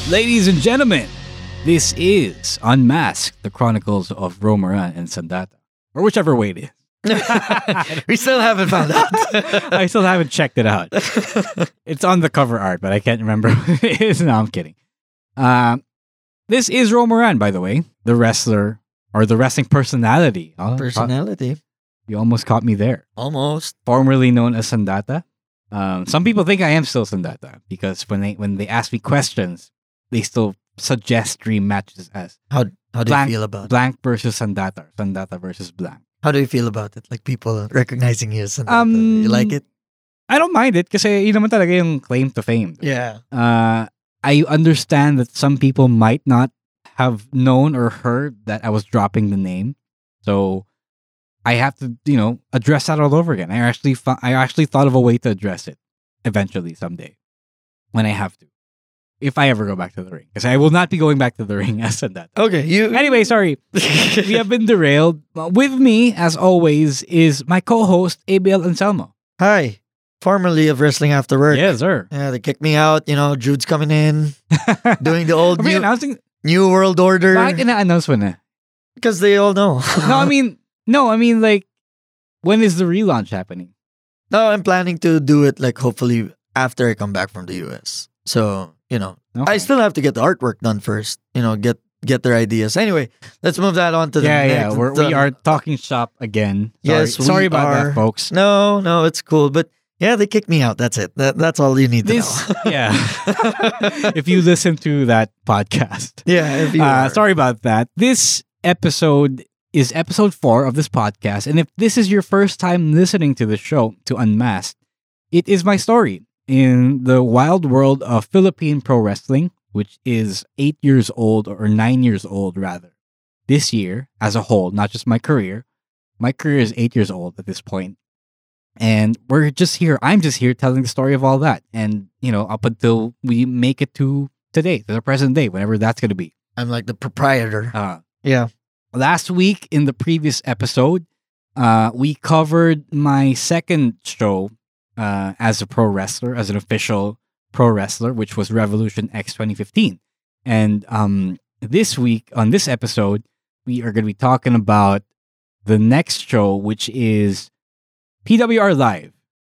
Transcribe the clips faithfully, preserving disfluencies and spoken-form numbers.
Ladies and gentlemen, this is Unmasked, the Chronicles of Romaran and Sandata. Or whichever way it is. We still haven't found out. I still haven't checked it out. It's on the cover art, but I can't remember what it is. No, I'm kidding. Uh, this is Romaran, by the way, the wrestler or the wrestling personality. Oh, Personality. You almost caught me there. Almost. Formerly known as Sandata. Um, some people think I am still Sandata because when they when they ask me questions, they still suggest dream matches as How how do blank, you feel about it? blank versus Sandata, Sandata versus blank. How do you feel about it? Like people recognizing you as Sandata. Um, You like it? I don't mind it kasi yun naman talaga yung claim to fame. Yeah. Uh, I understand that some people might not have known or heard that I was dropping the name. So I have to, you know, address that all over again. I actually fu- I actually thought of a way to address it eventually someday when I have to. If I ever go back to the ring. Because I will not be going back to the ring as said that. Okay. You. Anyway, sorry. We have been derailed. With me, as always, is my co-host, A B L Anselmo. Hi. Formerly of Wrestling After Work. Yes, sir. Yeah, they kicked me out. You know, Jude's coming in, doing the old Are we new, announcing? new World Order. Bakit ina-announce mo na? Because they all know. No, I mean, no, I mean, like, when is the relaunch happening? No, I'm planning to do it like hopefully after I come back from the U S. So, you know, Okay. I still have to get the artwork done first. You know, get get their ideas. Anyway, let's move that on to the yeah, next. yeah, we're, we are talking shop again. Sorry, Yes, we sorry about are. that, folks. No, no, it's cool. But yeah, they kicked me out. That's it. That, that's all you need to This, know. yeah. If you listen to that podcast, Yeah, if you uh, are. sorry about that. This episode is episode four of this podcast, and if this is your first time listening to the show, to Unmasked, it is my story in the wild world of Philippine pro wrestling, which is eight years old or nine years old rather. This year, as a whole, not just my career. My career is eight years old at this point. And we're just here. I'm just here telling the story of all that. And, you know, up until we make it to today, to the present day, whenever that's going to be. I'm like the proprietor. Uh, Yeah. last week in the previous episode, uh, we covered my second show uh, as a pro wrestler, as an official pro wrestler, which was Revolution X twenty fifteen. And um, this week, on this episode, we are going to be talking about the next show, which is P W R Live.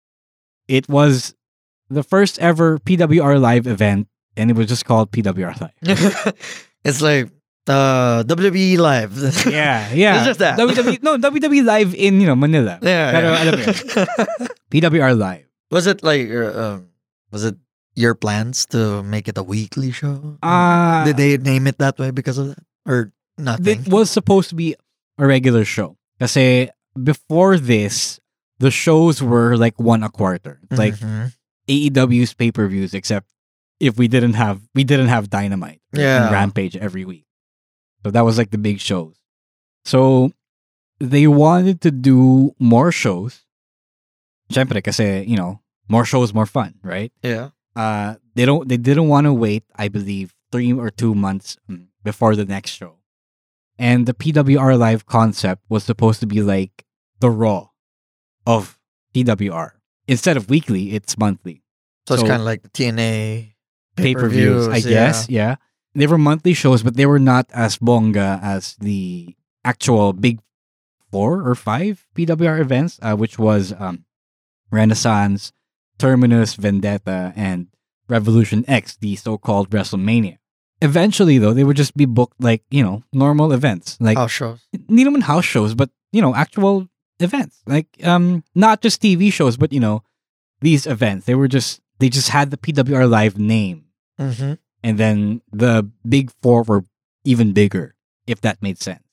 It was the first ever P W R Live event, and it was just called P W R Live. It's like uh, W W E Live. Yeah, yeah. It's just that. W W E, no, W W E Live in, you know, Manila. Yeah. Pero yeah. alam mo yun, P W R Live. Was it like, uh, um, was it your plans to make it a weekly show? Uh, Did they name it that way because of that? Or nothing? It was supposed to be a regular show. Kasi before this, the shows were like one a quarter. It's like Mhm. A E W's pay-per-views, except if we didn't have we didn't have Dynamite Yeah. and Rampage every week. So that was like the big shows. So they wanted to do more shows. Syempre, kasi, you know, more shows, more fun, right? Yeah. Uh, they don't. They didn't want to wait. I believe three or two months mm, before the next show, and the P W R Live concept was supposed to be like the Raw of P W R. Instead of weekly, it's monthly. So, it's So- kind of like the T N A Pay-per-views, I yeah. guess. Yeah, they were monthly shows, but they were not as bonga as the actual big four or five P W R events, uh, which was um, Renaissance, Terminus, Vendetta, and Revolution X, the so-called WrestleMania. Eventually, though, they would just be booked like, you know, normal events. Like, House shows. hindi naman house shows, but, you know, actual events. Like, um, not just T V shows, but, you know, these events. They were just, they just had the P W R Live name. Mm-hmm. And then the big four were even bigger, if that made sense.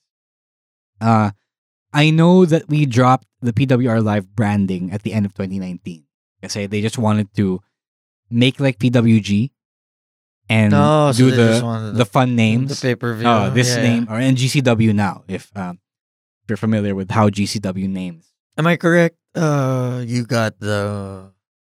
Uh, I know that we dropped the P W R Live branding at the end of twenty nineteen. Kasi they just wanted to make like P W G and No, so do they the just wanted the fun names. The pay-per-view. Oh, this yeah, name yeah. or and G C W now, if um, if you're familiar with how G C W names. Am I correct? Uh, you got the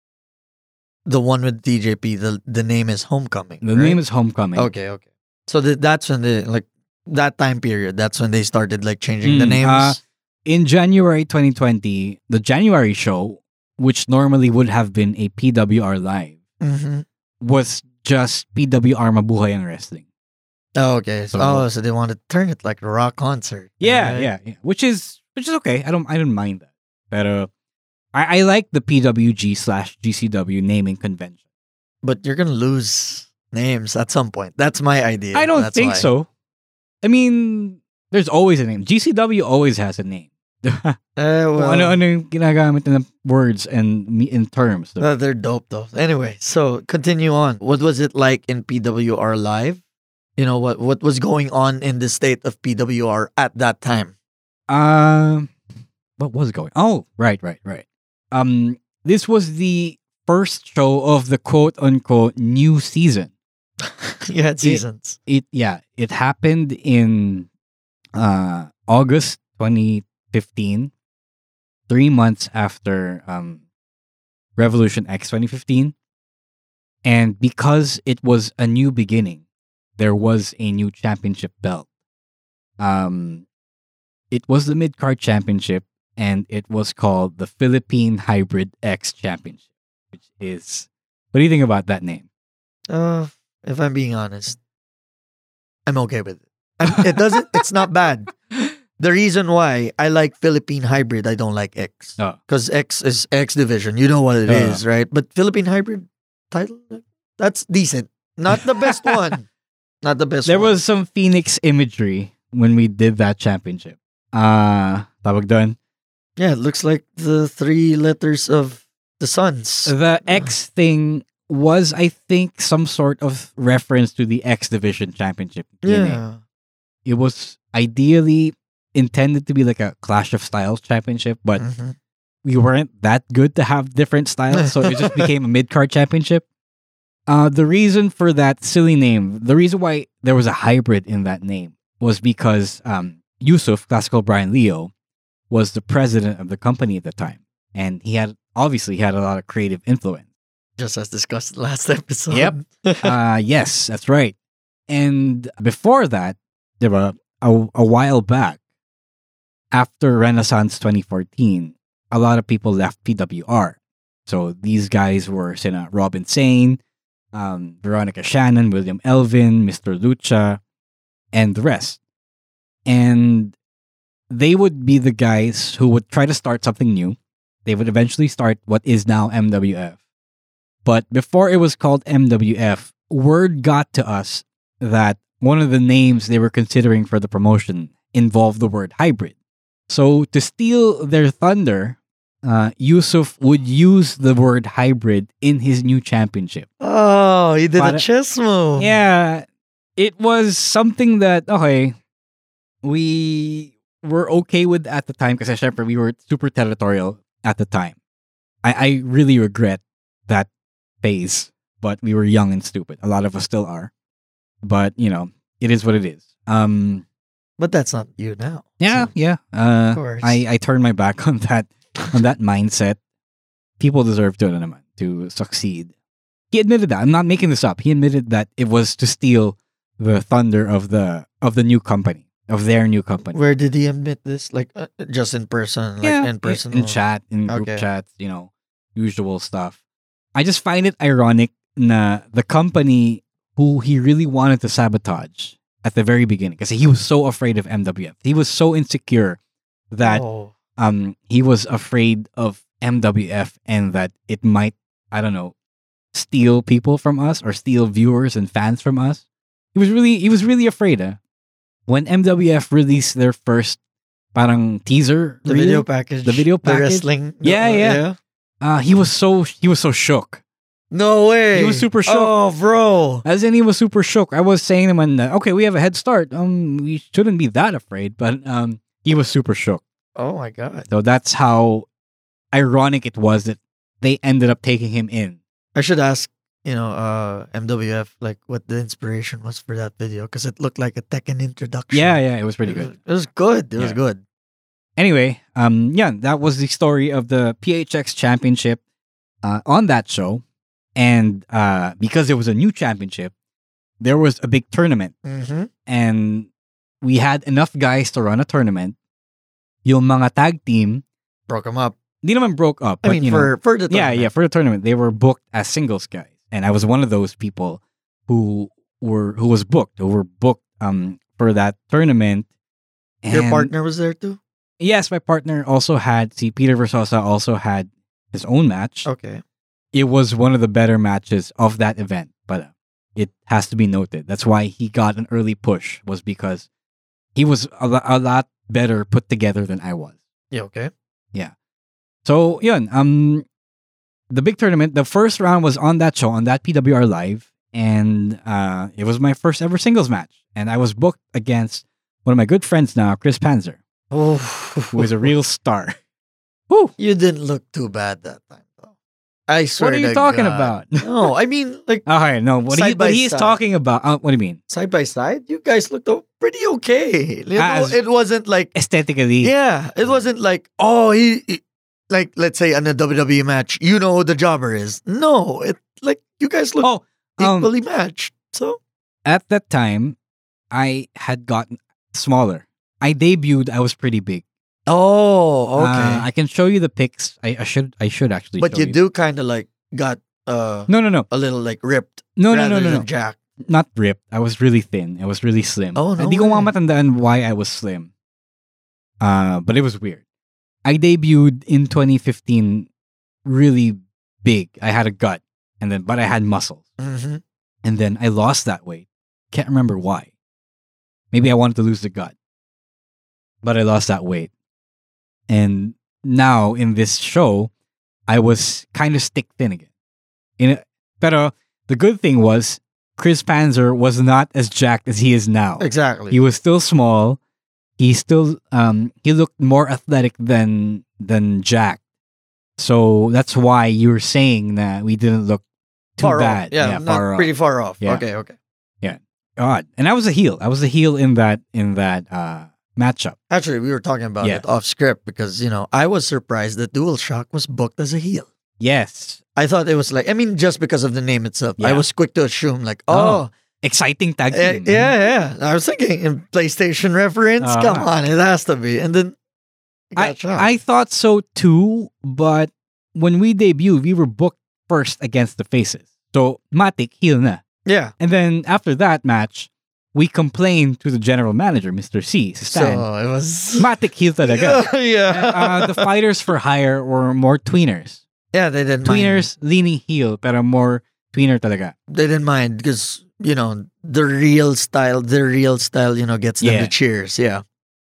the one with D J P. The the name is Homecoming. The right? name is Homecoming. Okay, okay. So th- that's when they like that time period. That's when they started like changing the Mm, names. uh, In January twenty twenty, the January show, which normally would have been a P W R Live, mm-hmm. was just P W R Mabuhay ang Wrestling. Oh, okay. So, So- oh, so they want to turn it like a rock concert. Yeah, right? yeah, yeah. Which is which is okay. I don't I don't mind that. But uh, I, I like the P W G slash G C W naming convention. But you're gonna lose names at some point. That's my idea. I don't That's think why. so. I mean, there's always a name. G C W always has a name. Uh, Kung well, ano-ano yung ginagamit ng words and me- in terms. uh, they're dope though. Anyway, so continue on. What was it like in P W R Live? You know what what was going on in the state of P W R at that time? Um, what was going? Oh, right, right, right. Um, this was the first show of the quote unquote new season. You had seasons. It yeah, it happened in uh August twenty fifteen, three months after um Revolution X twenty fifteen, and because it was a new beginning, there was a new championship belt. Um, it was the mid card championship, and it was called the Philippine Hybrid X Championship, which is what do you think about that name? Uh, if I'm being honest, I'm okay with it. I'm- it doesn't. It's not bad. The reason why I like Philippine Hybrid, I don't like X. Oh. Because X is X division. You know what it Uh. is, right? But Philippine Hybrid title, that's decent. Not the best one. Not the best There one. was some Phoenix imagery when we did that championship. Uh, tawag doon. Yeah, it looks like the three letters of the Suns. The X thing was, I think, some sort of reference to the X Division Championship. D N A. Yeah. It was ideally intended to be like a Clash of Styles championship, but Mhm. we weren't that good to have different styles, so it just became a mid card championship. Uh, the reason for that silly name, the reason why there was a hybrid in that name was because um, Yusuf, classical Brian Leo, was the president of the company at the time, and he had obviously had a lot of creative influence. Just as discussed last episode. Yep. Uh, yes, that's right. And before that, there were a, a while back, after Renaissance twenty fourteen, a lot of people left P W R. So these guys were sina Robin Sane, um, Veronica Shannon, William Elvin, Mister Lucha, and the rest. And they would be the guys who would try to start something new. They would eventually start what is now M W F. But before it was called M W F, word got to us that one of the names they were considering for the promotion involved the word hybrid. So to steal their thunder, uh, Yusuf would use the word hybrid in his new championship. Oh, he did Para- a chess move. Yeah, it was something that, okay, we were okay with at the time because syempre we were super territorial at the time. I, I really regret that phase, but we were young and stupid. A lot of us still are. But, you know, it is what it is. Um, But that's not you now. yeah, So, yeah. Uh, course. I, I turned my back on that on that mindset. People deserve to, ano naman, to succeed. He admitted that. I'm not making this up. He admitted that it was to steal the thunder of the of the new company, of their new company. where did he admit this? Like uh, just in person, like yeah, in person, in chat, in group Okay. chats, you know, usual stuff. I just find it ironic na the company who he really wanted to sabotage at the very beginning, because he was so afraid of M W F. He was so insecure that Oh. um he was afraid of M W F and that it might, I don't know, steal people from us or steal viewers and fans from us. He was really he was really afraid. Eh? When M W F released their first parang teaser, the reel, video package, the video the package? wrestling. Yeah, uh, yeah. uh, he was so he was so shook. No way. He was super shook. Oh, bro. As in, he was super shook. I was saying to him, uh, okay, we have a head start. Um, we shouldn't be that afraid, but um, he was super shook. Oh my god. So that's how ironic it was that they ended up taking him in. I should ask, you know, uh, M W F like what the inspiration was for that video because it looked like a Tekken introduction. Yeah, yeah, it was pretty It was, good. it was good. It was Yeah. good. Anyway, um, yeah, that was the story of the P H X championship uh, on that show. And uh, because it was a new championship, there was a big tournament. Mm-hmm. And we had enough guys to run a tournament. Yung mga tag team, Broke him up. di naman broke up. I but, mean, you know, for for the yeah, tournament. yeah, for the tournament, they were booked as singles guys. And I was one of those people who were who was booked, who were booked um for that tournament. Your And partner was there too? yes, my partner also had. See, Peter Versosa also had his own match. Okay. It was one of the better matches of that event, but uh, it has to be noted. That's why he got an early push, was because he was a, lo- a lot better put together than I was. Yeah, okay. So, yun, um, the big tournament, the first round was on that show, on that P W R Live, and uh, it was my first ever singles match. And I was booked against one of my good friends now, Chris Panzer, Oh, who is a real star. Woo! You didn't look too bad that time, though. I swear What are you to talking God. about? No, I mean, like, Okay, no, what, he, Side by what he's side. talking about, uh, what do you mean? side by side, you guys looked o- pretty okay. You know, As- it wasn't like, Aesthetically, yeah, it wasn't like, oh, he, he- like, let's say in a W W E match, you know who the jobber is. No, it like you guys look oh, um, equally matched. So, at that time, I had gotten smaller. I debuted, I was pretty big. oh, okay. Uh, I can show you the pics. I, I should I should actually but show you do kind of like got uh No, no, no. a little like ripped. No, no, no, rather no, than no. Jack. Not ripped. I was really thin. I was really slim. Oh, no Hindi ko way. matandaan why I was slim. Uh, but it was weird. I debuted in twenty fifteen really big. I had a gut, and then but I had muscles. Mm-hmm. And then I lost that weight. Can't remember why. Maybe I wanted to lose the gut. But I lost that weight. And now in this show, I was kind of stick thin again. In a, pero the good thing was Chris Panzer was not as jacked as he is now. Exactly. He was still small. He still um he looked more athletic than than Jack. So that's why you were saying that we didn't look too far bad. off. Yeah, not far off. pretty far off. Yeah. Okay, okay. God. And I was a heel. I was a heel in that in that uh matchup. Actually, we were talking about Yeah. it off script because, you know, I was surprised that DualShock was booked as a heel. Yes. I thought it was like, I mean, just because of the name itself. I Yeah. was quick to assume, like, Oh, oh, Exciting tag eh, team. yeah, yeah. I was thinking in PlayStation reference. Ah. Come on, it has to be. And then I I, got shocked. I thought so too, but when we debuted, we were booked first against the faces. So Matic heel na. yeah. And then after that match, we complained to the general manager, Mister C, si So Stan. it was. Matic heel talaga. yeah. uh, the fighters for hire were more tweeners. yeah, they didn't mind. Tweeners leaning heel, pero more tweener talaga. They didn't mind because, you know, the real style, the real style, you know, gets them Yeah. the cheers. Yeah.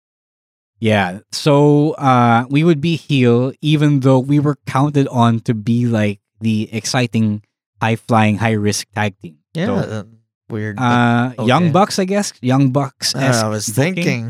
Yeah. So uh, we would be heel, even though we were counted on to be like the exciting, high flying, high risk tag team. Yeah. So, uh, weird. but- uh, okay. Young Bucks, I guess. Young Bucks. I was thinking.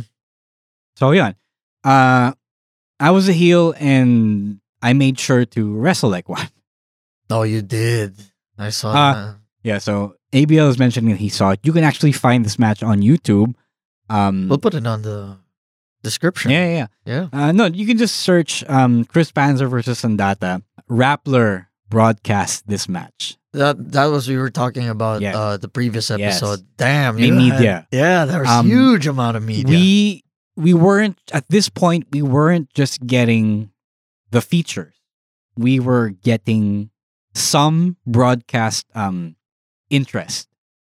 So yeah. Uh, I was a heel, and I made sure to wrestle like one. Oh, you did. I saw Uh, that. Yeah. So A B L is mentioning that he saw it. You can actually find this match on YouTube. Um, We'll put it on the description. yeah, yeah, Yeah. yeah. Uh, no, you can just search um, Chris Panzer versus Sandata. Rappler broadcast this match. That that was we were talking about Yes. uh the previous Yes. episode. Damn, May you had- media. yeah, there was Um, huge amount of media. We we weren't at this point. We weren't just getting the features. We were getting some broadcast um interest.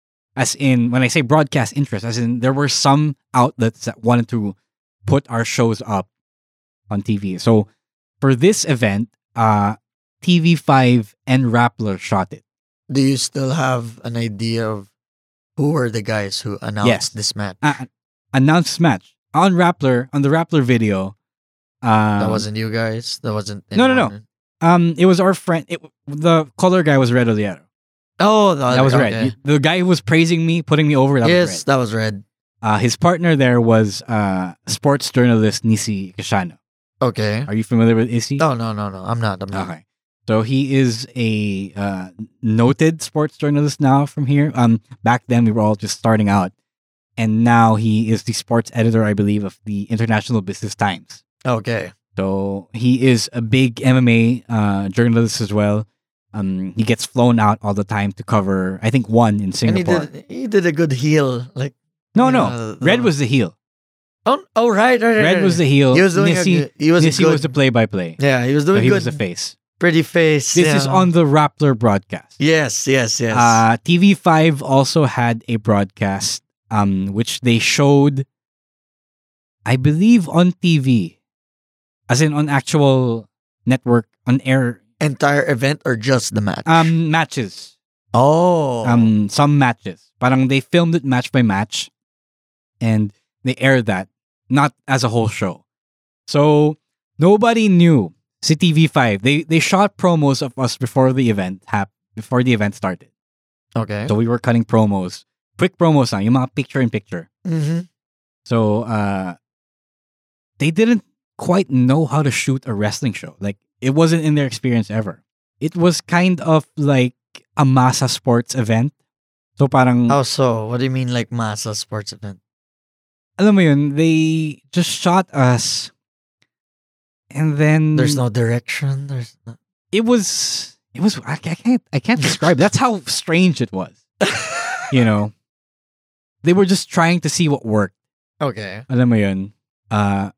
As in, when I say broadcast interest, as in there were some outlets that wanted to put our shows up on T V. So for this event, uh, T V five and Rappler shot it. Do you still have an idea of who were the guys who announced Yes. this match? Uh, announced match on Rappler on the Rappler video. Um, that wasn't you guys. That wasn't. No, no, no. anyone? Um, it was our friend. It, the color guy was Red Oliero. Oh, the, That was okay. Red. The guy who was praising me, putting me over. That yes, was Red. that was red. Uh, his partner there was uh, sports journalist Nisi Kashano. Okay. Are you familiar with Isi? No, no, no, no. I'm not. I'm not. Okay. So he is a uh, noted sports journalist now from here. Um, back then we were all just starting out, and now he is the sports editor, I believe, of the International Business Times. Okay. So he is a big M M A uh, journalist as well. Um, he gets flown out all the time to cover, I think, one in And he Singapore. did. He did a good heel. Like no, you no, know, the- Red was the heel. Oh, oh, right, right, right. Red right. was the heel. He was doing. Nisi, a, good- he was Nisi good. was the play-by-play. Yeah, he was So doing he good. was the face. Pretty face. This yeah. is on the Rappler broadcast. Yes, yes, yes. Uh, T V five also had a broadcast, um, which they showed, I believe, on T V, as in on actual network, on air Entire event or just the match? um matches. oh. Um, some matches. Parang they filmed it match by match, and they aired that, not as a whole show. So nobody knew. Si T V five, they they shot promos of us before the event hap- before the event started. okay. So we were cutting promos, quick promos lang, yung mga picture in picture. mm-hmm. So uh, they didn't quite know how to shoot a wrestling show. Like it wasn't in their experience ever. It was kind of like a masa sports event. So parang How so? What do you mean like masa sports event? alam mo yun, they just shot us, and then There's no direction. There's no... it was it was I, I can't I can't describe. That's how strange it was. You know, they were just trying to see what worked. okay. Alam mo yun, uh,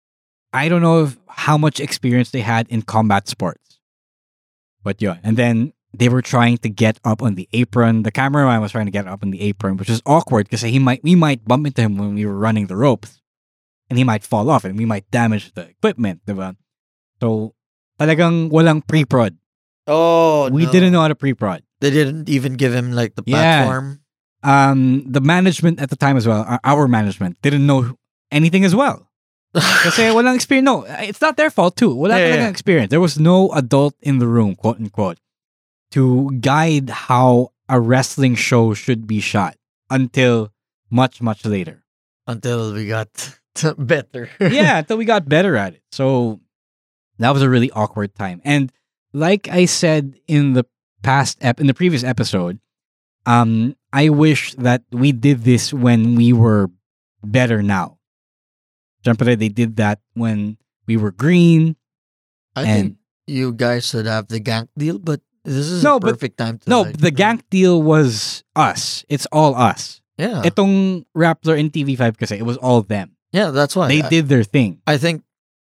I don't know if, how much experience they had in combat sports, but yeah. And then they were trying to get up on the apron. The cameraman was trying to get up on the apron, which is awkward because he might we might bump into him when we were running the ropes, and he might fall off, and we might damage the equipment, diba? So, talagang walang pre-prod. Oh, We no. didn't know how to pre-prod. They didn't even give him like the Yeah. platform. Um, the management at the time as well, our- our management, didn't know anything as well. Kasi walang experience. No, it's not their fault too. Wala Yeah, talagang yeah. experience. There was no adult in the room, quote unquote, to guide how a wrestling show should be shot until much, much later. Until we got better. Yeah, until we got better at it. So that was a really awkward time. And like I said in the past ep- in the previous episode, um, I wish that we did this when we were better now. Siyempre, they did that when we were green. I And- think you guys should have the gank deal, but this is No, a but- perfect time to No, like, the gank deal was us. It's all us. Yeah. Itong Rappler and T V five kasi, it was all them. yeah, that's why. They I, did their thing. I think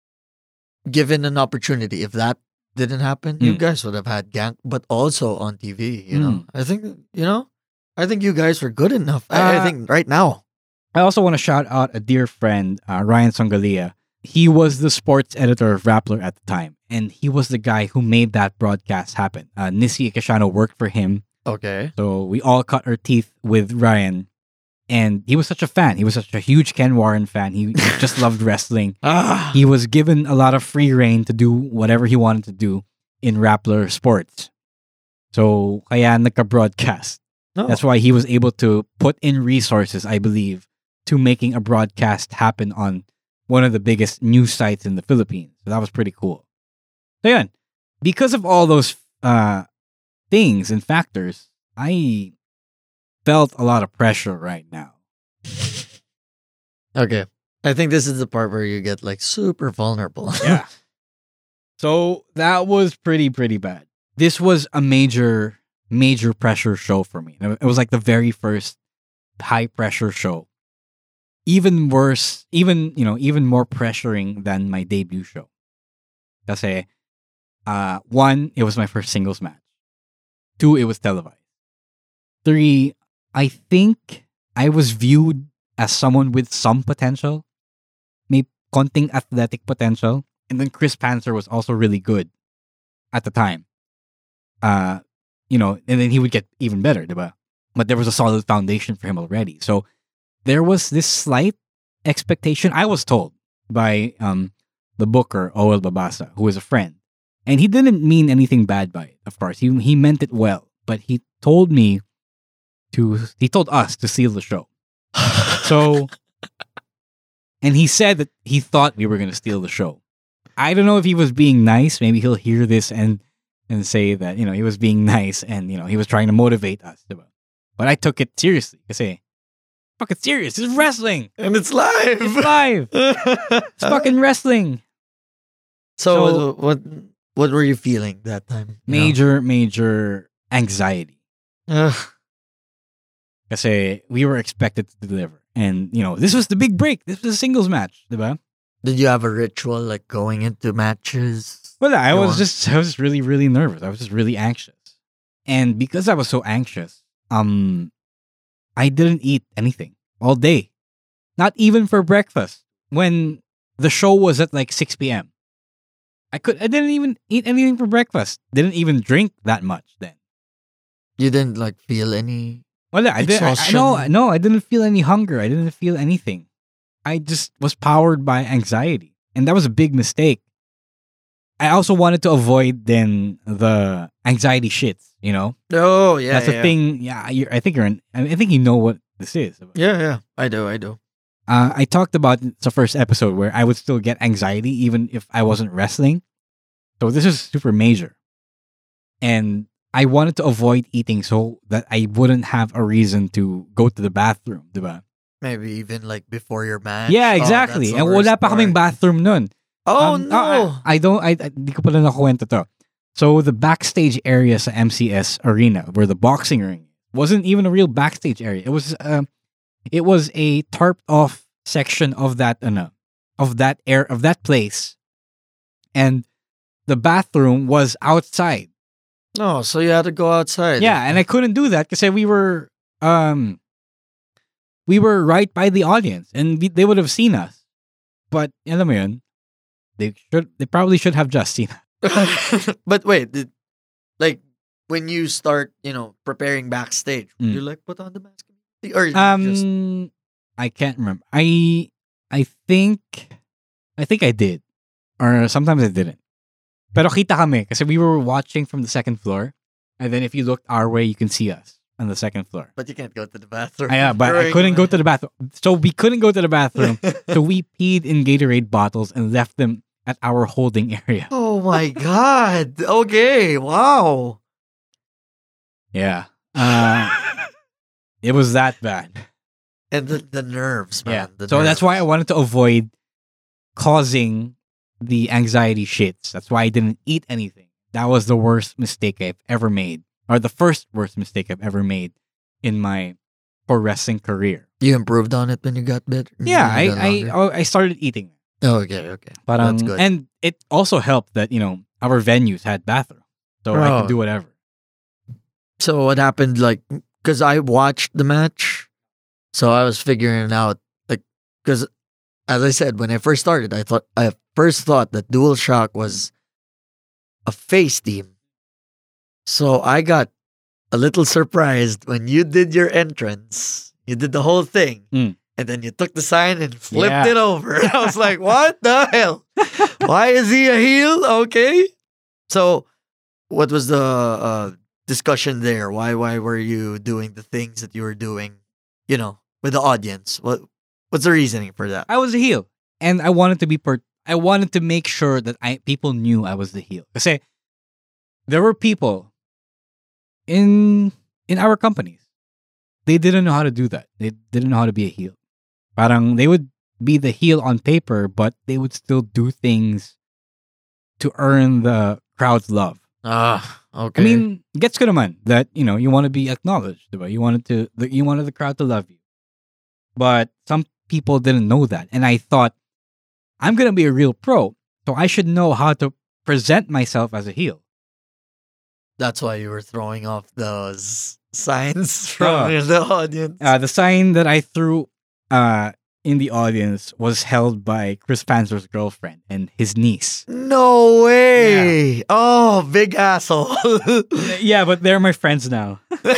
given an opportunity, if that didn't happen, you Mm. guys would have had gank, but also on T V, you know. Mm. I think you know, I think you guys were good enough. I, I Uh, think right now. I also want to shout out a dear friend, uh, Ryan Songalia. He was the sports editor of Rappler at the time, and he was the guy who made that broadcast happen. Uh, Nisi Ikashano worked for him, Okay. so we all cut our teeth with Ryan. And he was such a fan. He was such a huge Ken Warren fan. He, he just loved wrestling. Ah. He was given a lot of free reign to do whatever he wanted to do in Rappler sports. So, kaya nagka-broadcast. No. That's why he was able to put in resources, I believe, to making a broadcast happen on one of the biggest news sites in the Philippines. So that was pretty cool. So yun, because of all those uh, things and factors, I felt a lot of pressure right now. Okay. I think this is the part where you get like super vulnerable. Yeah. So that was pretty, pretty bad. This was a major, major pressure show for me. It was like the very first high pressure show. Even worse, even, you know, even more pressuring than my debut show. Kasi, uh, one, it was my first singles match. Two, it was televised. Three, I think I was viewed as someone with some potential. May konting athletic potential. And then Chris Panzer was also really good at the time. Uh, you know, and then he would get even better, diba? But there was a solid foundation for him already. So there was this slight expectation, I was told by um the booker, Oel Babasa, who is a friend. And he didn't mean anything bad by it, of course. He he meant it well. But he told me to he told us to seal the show. So and he said that he thought we were gonna steal the show. I don't know if he was being nice. Maybe he'll hear this and and say that, you know, he was being nice and, you know, he was trying to motivate us. Diba? But I took it seriously. Kasi, fucking serious. It's wrestling. and it's live. It's live. It's fucking wrestling. So, So- what, what what were you feeling that time? You know? Major, major anxiety. Ugh. Kasi we were expected to deliver. And, you know, this was the big break. This was a singles match. Diba? Did you have a ritual like going into matches? Well, I You was want- just I was really really nervous. I was just really anxious, and because I was so anxious, um, I didn't eat anything all day, not even for breakfast. When the show was at like six p m, I could I didn't even eat anything for breakfast. Didn't even drink that much then. You didn't like feel any. Well, I did. I, I no, Exhaustion. no, I didn't feel any hunger. I didn't feel anything. I just was powered by anxiety, and that was a big mistake. I also wanted to avoid then the anxiety shits. You know, Oh yeah, that's the yeah. thing. Yeah, you're, I think you're. In, I think you know what this is. Yeah, yeah. I do. I do. Uh, I talked about the first episode where I would still get anxiety even if I wasn't wrestling. So this is super major, and I wanted to avoid eating so that I wouldn't have a reason to go to the bathroom, diba? Maybe even like before your match. Yeah, Oh, exactly. that's the And wala worst pa kaming part. bathroom nun. Oh Um, no! I, I don't, I, I di ko pala nakuwento to. So the backstage area sa M C S arena where the boxing ring wasn't even a real backstage area. It was, um, it was a tarped off section of that, ano, of that air, of that place. And the bathroom was outside. No, so you had to go outside. Yeah, and I couldn't do that because we were, um, we were right by the audience and we, they would have seen us. But, alam mo yun, they should, they probably should have just seen us. But wait, did, like when you start, you know, preparing backstage, Mm. you like put on the mask, or you just Um, I can't remember. I, I think, I think I did, or sometimes I didn't. Pero kita kami kasi we were watching from the second floor, and then if you looked our way, you can see us on the second floor. but you can't go to the bathroom. Ah, yeah, but I during couldn't go the- to the bathroom, so we couldn't go to the bathroom. So we peed in Gatorade bottles and left them at our holding area. Oh my god! Okay, wow. Yeah, uh, it was that bad. And the, the nerves, man. Yeah, the so that's why I nerves. wanted to avoid causing the anxiety shits. That's why I didn't eat anything. That was the worst mistake I've ever made, or the first worst mistake I've ever made in my pro wrestling career. You improved on it when you got better. Yeah, when you got I I longer? oh, I started eating. Oh, okay, okay. Parang, That's good. and it also helped that, you know, our venues had bathrooms. So I Oh. could do whatever. So what happened? Like, because I watched the match, so I was figuring out, like, because as I said, when I first started, I thought I first thought that DualShock was a face team. So I got a little surprised when you did your entrance. You did the whole thing, Mm. and then you took the sign and flipped Yeah. it over. I was like, "What the hell? Why is he a heel?" Okay, so what was the uh, discussion there? Why why were you doing the things that you were doing? You know, with the audience. What what's the reasoning for that? I was a heel, and I wanted to be per- I wanted to make sure that I people knew I was the heel. Kasi there were people in in our companies. They didn't know how to do that. They didn't know how to be a heel. Parang they would be the heel on paper, but they would still do things to earn the crowd's love. Ah, okay. I mean, gets ko naman that, you know, you want to be acknowledged, diba? You wanted to the, you wanted the crowd to love you. But some people didn't know that, and I thought I'm going to be a real pro, so I should know how to present myself as a heel. that's why you were throwing off those signs Oh. from the audience. Uh, the sign that I threw uh, in the audience was held by Chris Panzer's girlfriend and his niece. No way! Oh, big asshole. Yeah, but they're my friends now.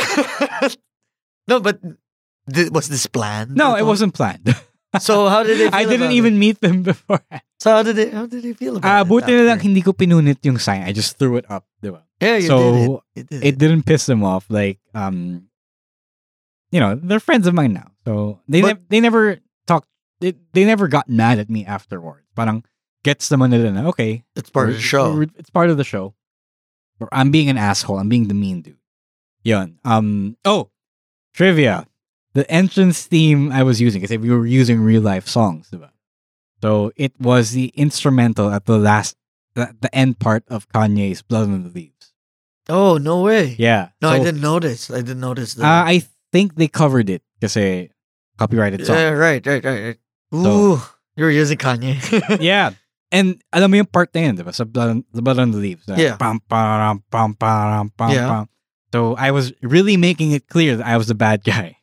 No, but th- was this planned? No, at it all? wasn't planned. So how did they? Feel I didn't about even It? meet them before. So how did they? How did they feel about Ah, it? buti na lang after? hindi ko pinunit yung sign. I just threw it up, diba? Yeah, you So, did it. You did It didn't piss them off. Like, um, you know, they're friends of mine now, so they But- ne- they never talked. They, they never got mad at me afterwards. Parang gets naman nila na okay. It's part of the we're- show. we're- It's part of the show. Or I'm being an asshole. I'm being the mean dude. Yun. Um. Oh, trivia. The entrance theme I was using, because we were using real life songs, diba? So it was the instrumental at the last, the, the end part of Kanye's "Blood on the Leaves." Oh no way! Yeah. No, I So, didn't notice. I didn't notice that. Uh, I think they covered it kasi copyrighted song. yeah, right, right, right, right. So- Ooh, You were using Kanye. Yeah. And alam mo yung part na yun, diba? Sa Blood on, the Blood on the Leaves. That Yeah. Pam, pam, pam, pam, pam, Yeah. pam. So I was really making it clear that I was the bad guy.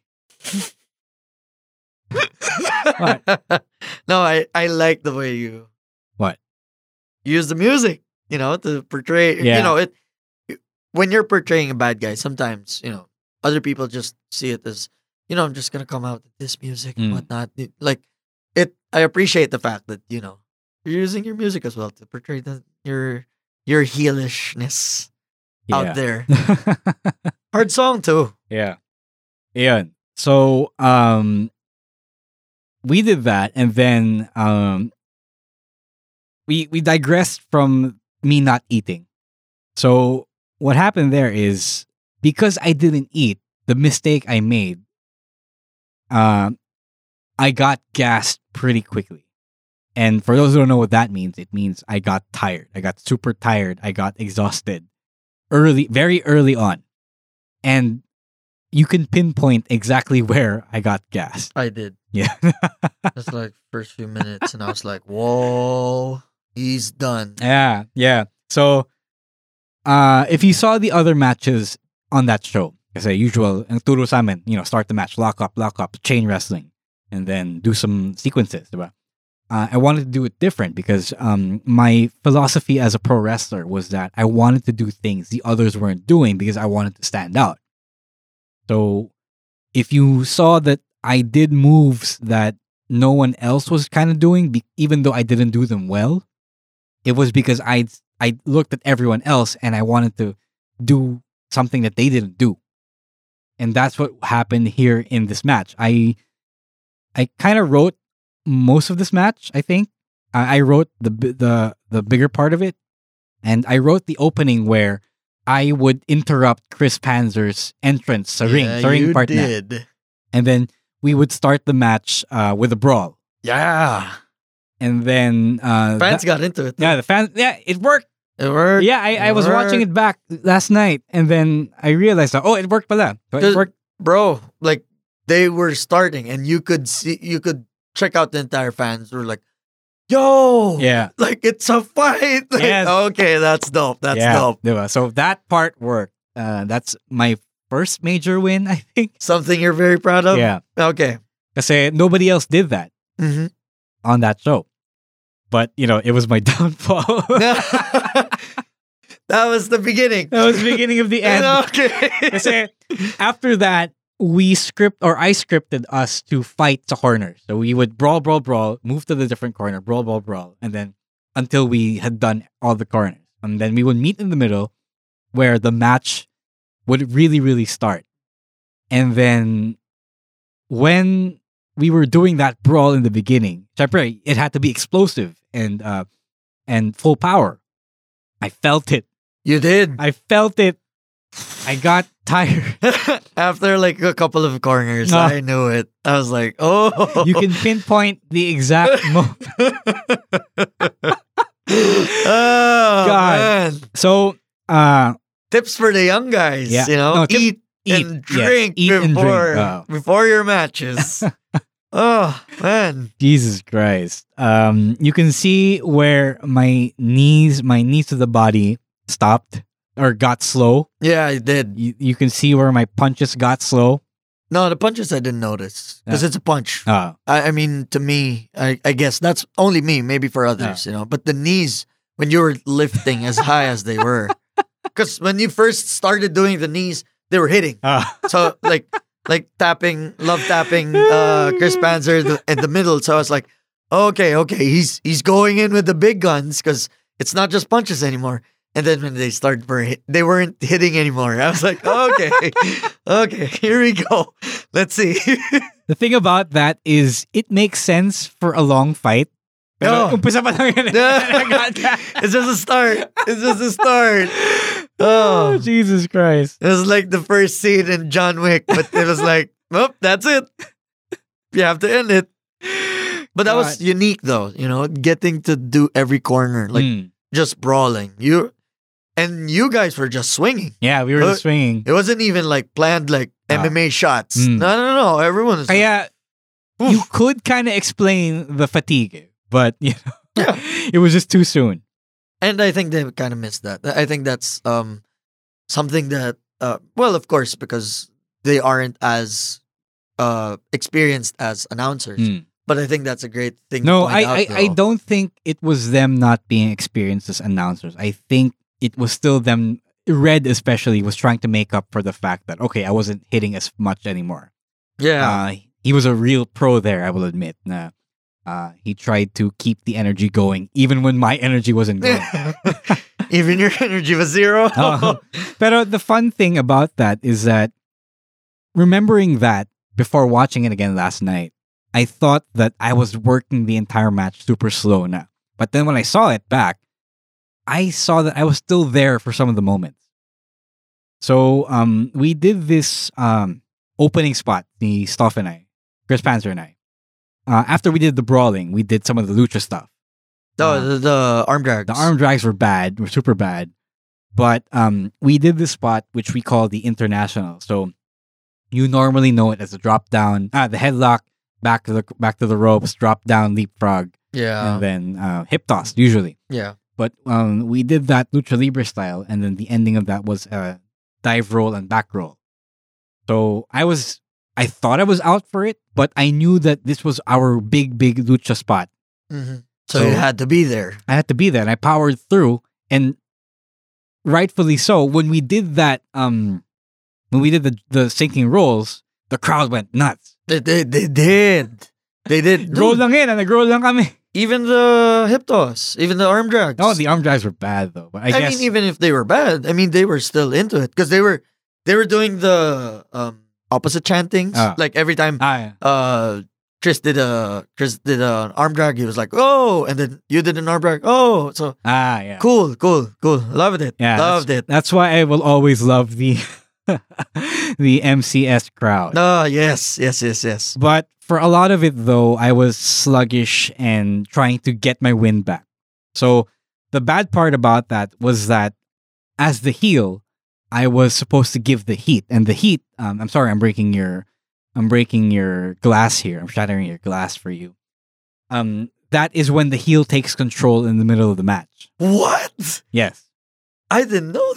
What? No, I, I like the way you What? use the music, you know, to portray. Yeah. You know, it when you're portraying a bad guy, sometimes, you know, other people just see it as, you know, I'm just gonna come out with this music and Mm. whatnot. It- Like it I appreciate the fact that, you know, you're using your music as well to portray the, your your heelishness out there. Hard song too. Yeah. Yeah. So um we did that, and then um we we digressed from me not eating. So what happened there is, because I didn't eat, the mistake I made, um I got gassed pretty quickly. And for those who don't know what that means, it means I got tired. I got super tired. I got exhausted early, very early on. And you can pinpoint exactly where I got gassed. I did. Yeah. Just like first few minutes, and I was like, "Whoa, he's done." Yeah, yeah. So, uh, if you saw the other matches on that show, kasi usual, ang turo sa amin, you know, start the match, lock up, lock up, chain wrestling, and then do some sequences, diba? Uh, I wanted to do it different because um, my philosophy as a pro wrestler was that I wanted to do things the others weren't doing because I wanted to stand out. So, if you saw that I did moves that no one else was kind of doing, be- even though I didn't do them well, it was because I I looked at everyone else and I wanted to do something that they didn't do, and that's what happened here in this match. I I kind of wrote most of this match. I think I, I wrote the bi- the the bigger part of it, and I wrote the opening where I would interrupt Chris Panzer's entrance sa ring, Yeah, sa ring you part na. did. And then we would start the match uh, with a brawl, Yeah, and then uh, fans that- got into it. yeah, the fans, yeah, it worked. It worked. Yeah, I, I was watching it back last night, and then I realized that, oh, it worked pala. So it Cause- worked. bro. Like they were starting, and you could see, you could check out the entire fans were like, "Yo, Yeah, like it's a fight." Like, Yes. okay, that's dope. That's yeah, dope. diba? So that part worked. Uh, that's my first major win, I think. Something you're very proud of. Yeah, Okay. kasi nobody else did that hmm on that show. But, you know, it was my downfall. That was the beginning. That was the beginning of the end. Okay. Kasi after that, we script, or I scripted us to fight the corner. So we would brawl, brawl, brawl, move to the different corner, brawl, brawl, brawl, and then until we had done all the corners. And then we would meet in the middle where the match would really, really start. And then when we were doing that brawl in the beginning, syempre, it had to be explosive and uh, and full power. I felt it. You did. I felt it. I got tired. After like a couple of corners, Ah. I knew it. I was like, oh. You can pinpoint the exact moment. Oh, God. man. So, uh, Tips for the young guys. Yeah. You know, No, tip- eat, eat, and yes, drink eat and drink. before Oh. before your matches. Oh man. Jesus Christ. Um, you can see where my knees, my knees to the body stopped or got slow. Yeah, I did. You, you can see where my punches got slow. No, the punches I didn't notice because Yeah. it's a punch. Uh, I, I mean, to me, I, I guess that's only me, maybe for others, you know. But the knees, when you were lifting as high as they were, because when you first started doing the knees, they were hitting. uh, So like like tapping, love tapping uh, Chris Panzer the- in the middle. So I was like, okay, okay, he's he's going in with the big guns because it's not just punches anymore. And then when they started, were hit, they weren't hitting anymore. I was like, okay, okay, here we go. Let's see. the thing about that is it makes sense for a long fight. Pero No. umpisa pa lang yun. I got that. It's just a start. It's just a start. Oh, Oh, Jesus Christ. it was like the first scene in John Wick, but it was like, oh, that's it. You have to end it. But that was God. unique, though. You know, getting to do every corner, like Mm. just brawling. You and you guys were just swinging. Yeah, we were Uh, just swinging. It wasn't even like planned, like Ah. M M A shots. Mm. No, no, no. Everyone was. Kaya, you could kind of explain the fatigue, but you know, Yeah. it was just too soon. And I think they kind of missed that. I think that's um something that uh well, of course, because they aren't as uh experienced as announcers. Mm. But I think that's a great thing. No, to I, point out, I, I though. don't think it was them not being experienced as announcers. I think it was still them. Red especially was trying to make up for the fact that okay, I wasn't hitting as much anymore. Yeah. Uh, he was a real pro there, I will admit. Nah, uh, he tried to keep the energy going even when my energy wasn't going. Even your energy was zero. Uh, pero the fun thing about that is that remembering that before watching it again last night, I thought that I was working the entire match super slow now. But then when I saw it back, I saw that I was still there for some of the moments. So um, we did this um, opening spot, the Stoff and I, Chris Panzer and I. Uh, after we did the brawling, we did some of the lucha stuff. No, Uh, the, the arm drags. The arm drags were bad, were super bad. But um, we did this spot, which we call the international. So you normally know it as a drop down, ah, the headlock, back to the back to the ropes, drop down, leapfrog, Yeah. and then uh, hip toss usually. Yeah. But um, we did that lucha libre style, and then the ending of that was a dive roll and back roll. So I was, I thought I was out for it, but I knew that this was our big, big lucha spot. hmm So, So- you had to be there. I had to be there, and I powered through, and rightfully so. When we did that, um, when we did the the sinking rolls, the crowd went nuts. They, they, they did. They did. Roll Dude, lang yan, nag-roll lang kami. even the hip toss, even the arm drags. Oh, the arm drives were bad though. But I, I, guess mean, even if they were bad, I mean, they were still into it because they were they were doing the um, opposite chantings. Ah. Like every time ah, yeah. uh, Chris did a Chris did an arm drag, he was like, "Oh," and then you did an arm drag, "Oh." So ah, yeah. cool, cool, cool. Loved it. Yeah, Loved it. That's why I will always love the the M C S crowd. Oh yes, yes, yes, yes. But for a lot of it, though, I was sluggish and trying to get my wind back. So the bad part about that was that as the heel, I was supposed to give the heat, and the heat. Um, I'm sorry, I'm breaking your, I'm breaking your glass here. I'm shattering your glass for you. Um, that is when the heel takes control in the middle of the match. What? Yes. I didn't know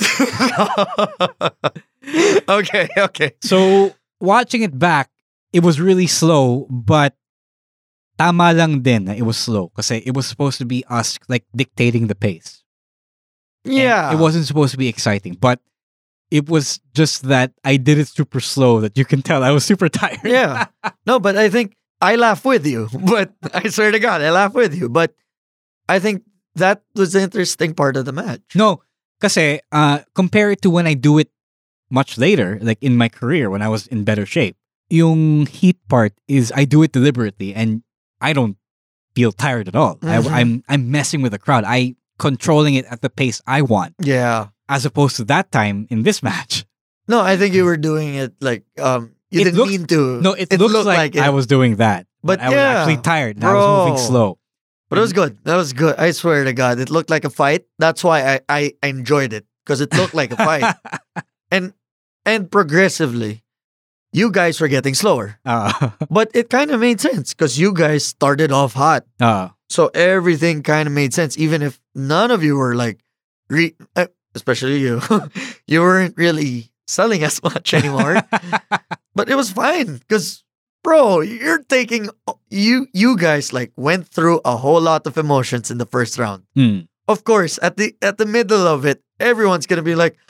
that. okay, okay. So watching it back, it was really slow, but tama lang din na it was slow kasi it was supposed to be us like dictating the pace. And Yeah. it wasn't supposed to be exciting, but it was just that I did it super slow that you can tell I was super tired. Yeah. No, but I think I laugh with you. But I swear to God, I laugh with you. But I think that was the interesting part of the match. No, kasi uh, compare it to when I do it much later, like in my career when I was in better shape. Yung heat part is I do it deliberately and I don't feel tired at all. Mhm. I, I'm I'm messing with the crowd. I controlling it at the pace I want, Yeah. as opposed to that time in this match. No, I think you were doing it like um you It didn't looks- mean to. No, it, looks looked like, it. I was doing that, But but, I was yeah, actually tired. And I was moving bro. slow. But it was good. That was good. I swear to God, it looked like a fight. That's why I I, I enjoyed it because it looked like a fight. and and progressively, you guys were getting slower. uh, But it kind of made sense because you guys started off hot. uh, So everything kind of made sense, even if none of you were like, re- uh, especially you, you weren't really selling as much anymore. But it was fine because, bro, you're taking you you guys like went through a whole lot of emotions in the first round. hmm. Of course, at the at the middle of it, everyone's gonna be like,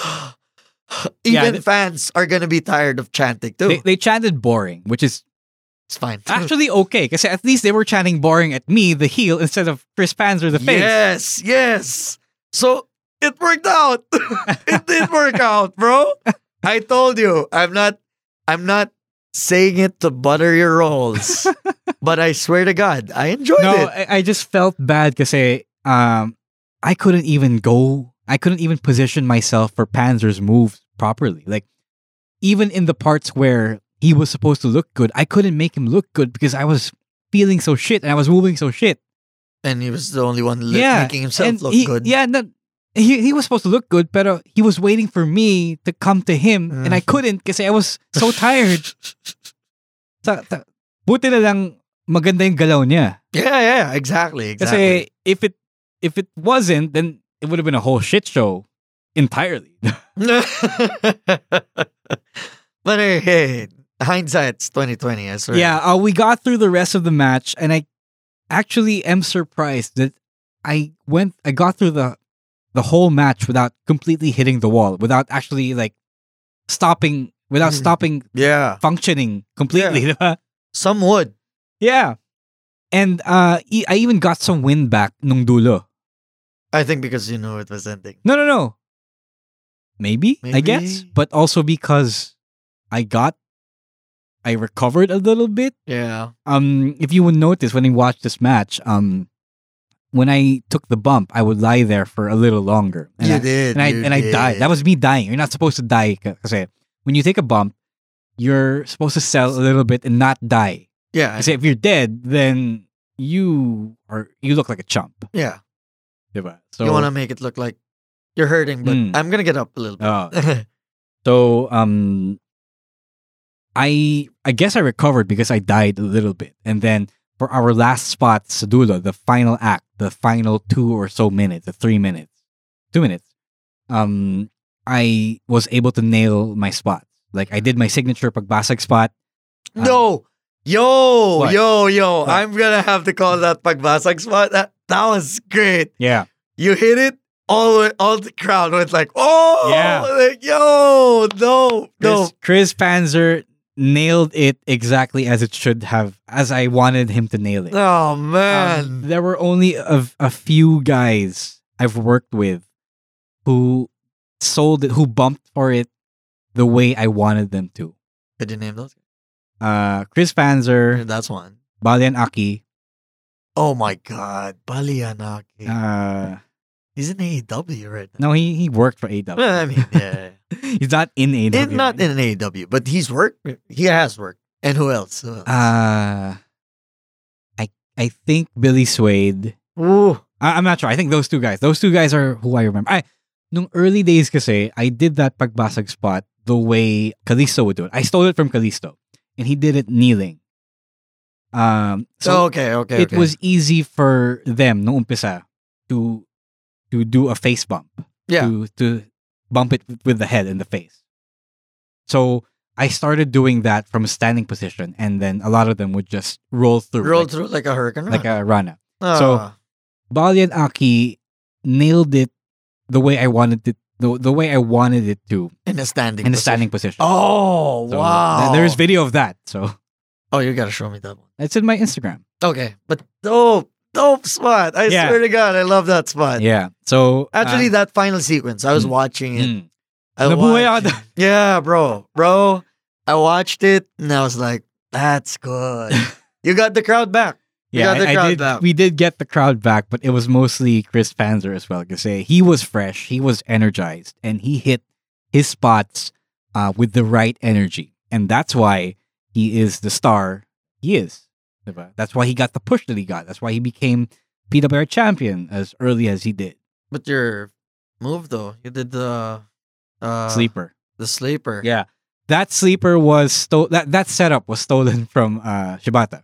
Yeah, even th- fans are gonna be tired of chanting too. They, they chanted boring, which is it's fine. actually okay because at least they were chanting boring at me, the heel, instead of Chris Panzer, the face. Yes, yes. So it worked out. It did work out, bro. I told you, I'm not I'm not saying it to butter your rolls. But I swear to God, I enjoyed No, it. I, I just felt bad because um, I couldn't even go. I couldn't even position myself for Panzer's moves properly. Like even in the parts where he was supposed to look good, I couldn't make him look good because I was feeling so shit and I was moving so shit. And he was the only one li- yeah, making himself and look he- good. Yeah, no, he he was supposed to look good, but he was waiting for me to come to him, and I Mm. couldn't because I was so tired. Ta- ta- buti na lang maganda yung galaw niya. Yeah, yeah, exactly, Kasi exactly. if it if it wasn't, then it would have been a whole shit show entirely. But hey, hey, hindsight's twenty twenty, I swear. Yeah, uh, we got through the rest of the match, and I actually am surprised that I went, I got through the the whole match without completely hitting the wall, without actually like stopping, without Mhm. stopping Yeah. functioning completely. diba? Some would. Yeah, and uh, e- I even got some wind back nung dulo. I think because you knew it was ending. No, no, no. Maybe, I guess, Maybe. but also because I got, I recovered a little bit. Yeah. Um, if you would notice when you watch this match, um, when I took the bump, I would lie there for a little longer. And you I, did. and I you and I died. did. That was me dying. You're not supposed to die because when you take a bump, you're supposed to sell a little bit and not die. Yeah. Because if you're dead, then you are you look like a chump. Yeah. Diba? So you want to make it look like you're hurting, but Mm. I'm going to get up a little bit. Oh. So um, I I guess I recovered because I died a little bit, and then for our last spot, sa dulo, the final act, the final two or so minutes, the three minutes, two minutes, um, I was able to nail my spots. Like I did my signature pagbasag spot. Um, no. Yo, What? yo, yo. What? I'm going to have to call that pagbasag spot. That, that was great. Yeah, You hit it, all the, all the crowd went like, oh, Yeah. like, yo, no, no. Chris, Chris Panzer nailed it exactly as it should have, as I wanted him to nail it. Oh, man. Um, there were only a, a few guys I've worked with who sold it, who bumped for it the way I wanted them to. Could you name those? Uh, Chris Panzer, That's one. Balian Aki, Oh, my God. Balianaki. uh, He's in A E W right now. no, he, he worked for A E W. Well, I mean, yeah. He's not in A E W. In, not in an A E W, but he's worked. He has worked. And who else? Who else? Uh, I I think Billy Swade. Ooh. I, I'm not sure. I think those two guys. Those two guys are who I remember. I, nung early days kasi, I did that pagbasag spot the way Kalisto would do it. I stole it from Kalisto. And he did it kneeling. Um, so So, okay, okay. it okay. was easy for them, nung umpisa, to to do a face bump. Yeah. To, to bump it with the head and the face. So I started doing that from a standing position, and then a lot of them would just roll through. roll like, through like a hurricane. like a rana. Ah. so- Balian Aki nailed it the way I wanted it, the, the way I wanted it to in a standing in a position. standing position. Oh, So, wow. th- there's video of that. So Oh, you gotta show me that one. it's in my Instagram. Okay, but dope, dope spot. I Yeah. swear to God, I love that spot. Yeah. So Actually, uh, that final sequence, I was mm, watching it. mm. I Nabuhay watched ako it. Yeah, bro, bro. I watched it and I was like, "That's good." You got the crowd back. You yeah, got the I, I crowd did. back. We did get the crowd back, but it was mostly Chris Panzer as well. Because he was fresh, he was energized, and he hit his spots uh, with the right energy, and that's why he is the star he is. diba? That's why he got the push that he got. That's why he became P W R champion as early as he did. But your move though, you did the uh, Sleeper. the sleeper. Yeah, that sleeper was sto- that that setup was stolen from uh, Shibata.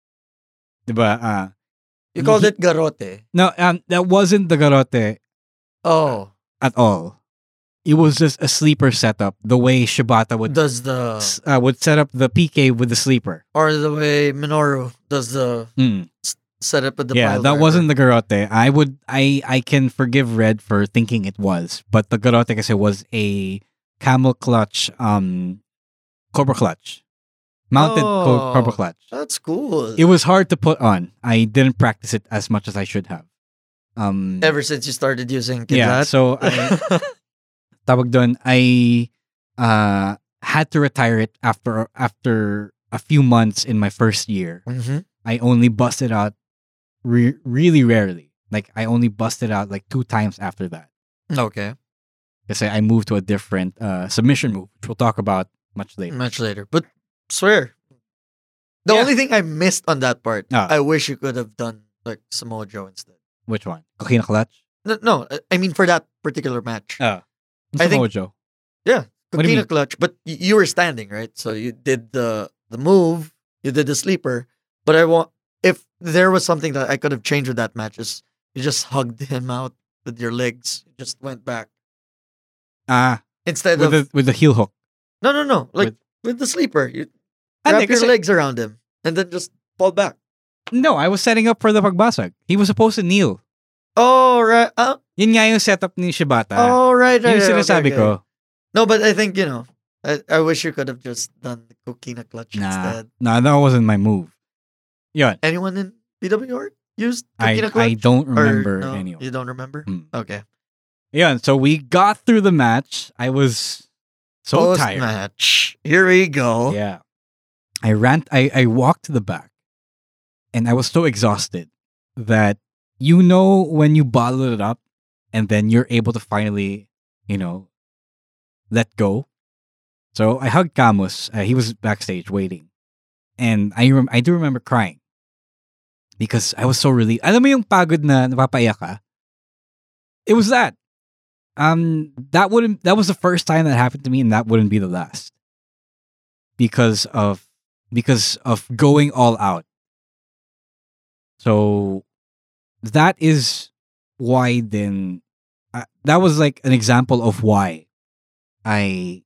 Diba? Uh, You called He- it garote. no, um, that wasn't the garote Oh, at all. It was just a sleeper setup, the way Shibata would does the s- uh, would set up the P K with the sleeper. or the way Minoru does the Mm. setup of the Yeah, pile that driver. wasn't the garote. I would I I can forgive Red for thinking it was, but the garote kasi was a camel clutch, um, cobra clutch, mounted co- Oh. cobra clutch. That's cool. It was hard to put on. I didn't practice it as much as I should have. Um, Ever since you started using Kidlat. yeah, so I, tawag doon, I uh, had to retire it after after a few months in my first year. Mhm. I only busted out re- really rarely. Like I only busted out like two times after that. Okay, Because I moved to a different uh, submission move, which we'll talk about much later. much later. But swear, the Yeah. only thing I missed on that part, Ah. I wish you could have done like Samoa Joe instead. Which one? Coquina Clutch? No, no, I- I mean for that particular match. Oh. I think- Samoa Joe. Yeah, What do you Coquina mean? clutch. But y- you were standing, right? So you did the the move, you did the sleeper. But I want if there was something that I could have changed with that match is you just hugged him out with your legs, you just went back Ah, instead with of the with the heel hook. no no no like with- with, the sleeper. You Ah, wrap hindi, your kasi- legs around him and then just fall back. No, I was setting up for the pagbasag. He was supposed to kneel. Oh right, uh, Yun nga yung setup ni Shibata. oh right, right. Yun yung right, sinasabi okay, okay. ko. No, but I think you know. I, I wish you could have just done the Coquina clutch Nah, instead. nah, that wasn't my move. Yun. Anyone in B W R used I, Coquina clutch? I don't Or remember no, anyone. You don't remember? Hmm. Okay. Yeah, so we got through the match. I was so tired. Post-match. Here we go. Yeah. I ran I, I walked to the back and I was so exhausted that you know when you bottle it up and then you're able to finally, you know, let go. So I hugged Camus. Uh, he was backstage waiting. And I rem- I do remember crying because I was so relieved. Alam mo yung pagod na napapaiyak ka? It was that. Um, that wouldn't. That was the first time that happened to me, and that wouldn't be the last. Because of because of going all out. So that is why then uh, that was like an example of why I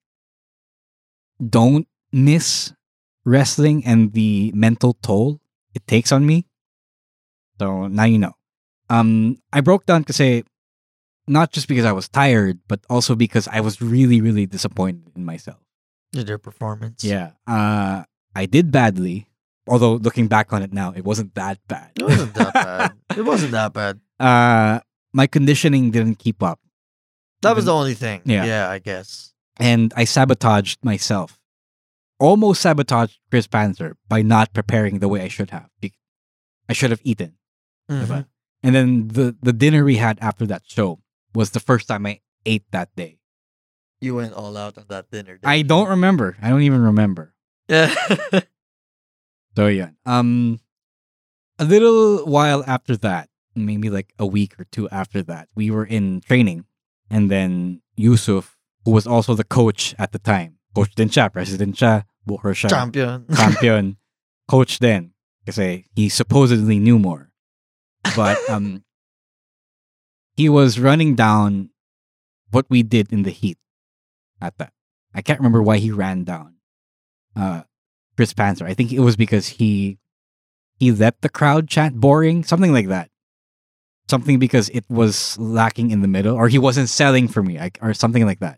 don't miss wrestling and the mental toll it takes on me. So now you know. Um, I broke down kasi not just because I was tired, but also because I was really, really disappointed in myself. Did your performance? Yeah. Uh, I did badly. Although looking back on it now, it wasn't that bad. It wasn't that bad. It wasn't that bad. Uh, my conditioning didn't keep up. That was the only thing. Yeah. Yeah, I guess. And I sabotaged myself. Almost sabotaged Chris Panzer by not preparing the way I should have. Be- I should have eaten. Mhm. Diba? And then the, the dinner we had after that show was the first time I ate that day. You went all out on that dinner. didn't I you? don't remember. I don't even remember. Yeah. So yeah. Um a little while after that, maybe like a week or two after that, we were in training. And then Yusuf, who was also the coach at the time, coach din siya, president siya, buher siya, Champion. champion, coach din. Kasi he supposedly knew more. But um he was running down what we did in the heat at that. I can't remember why he ran down uh Chris Panzer. I think it was because he he let the crowd chant boring, something like that. Something because it was lacking in the middle, or he wasn't selling for me, like, or something like that.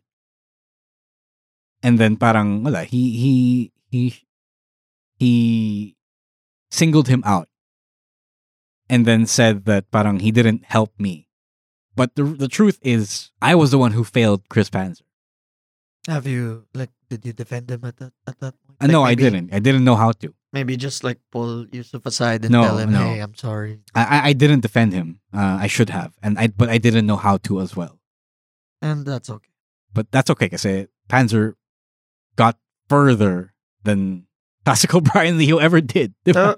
And then parang wala, he he he he singled him out, and then said that parang he didn't help me. But the the truth is, I was the one who failed Chris Panzer. Have you like? Did you defend him at that at that point? Uh, Like, no, I maybe- didn't. I didn't know how to. Maybe just like pull Yusuf aside and No, tell him, no. "Hey, I'm sorry," I I, I didn't defend him. Uh, I should have, and I but I didn't know how to as well. and that's okay. But that's okay because Panzer got further than classical Brian Lee ever did. Uh,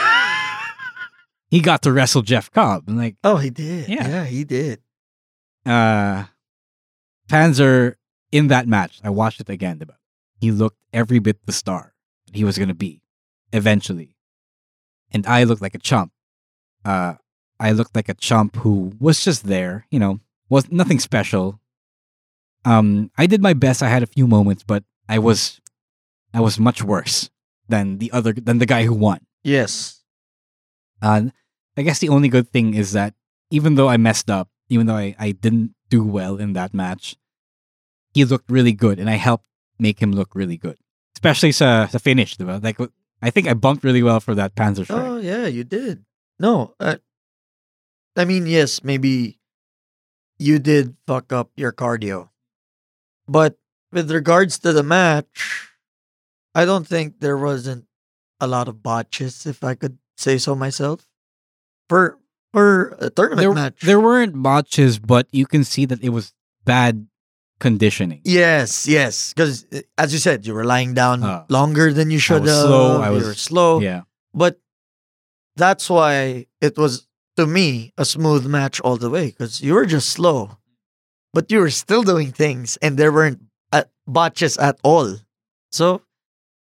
He got to wrestle Jeff Cobb, and like oh, he did. Yeah. Yeah, he did. uh, Panzer in that match, I watched it again. diba? He looked every bit the star that he was gonna be eventually, and I looked like a chump. Uh, I looked like a chump who was just there, you know, was nothing special. Um, I did my best. I had a few moments, but I was, I was much worse than the other than the guy who won. Yes. Uh, I guess the only good thing is that even though I messed up, even though I, I didn't do well in that match, he looked really good, and I helped make him look really good. Especially sa, sa finish, diba? Like, I think I bumped really well for that Panzer strike. Oh, yeah, you did. No, uh, I mean, yes, maybe you did fuck up your cardio, but with regards to the match, I don't think there wasn't a lot of botches, if I could say so myself. For for a tournament there, match, there weren't botches, but you can see that it was bad conditioning. yes, yes, because as you said, you were lying down Uh, longer than you should was have. slow, I you was- were slow. Yeah. But that's why it was, to me, a smooth match all the way, because you were just slow, but you were still doing things, and there weren't uh, botches at all. So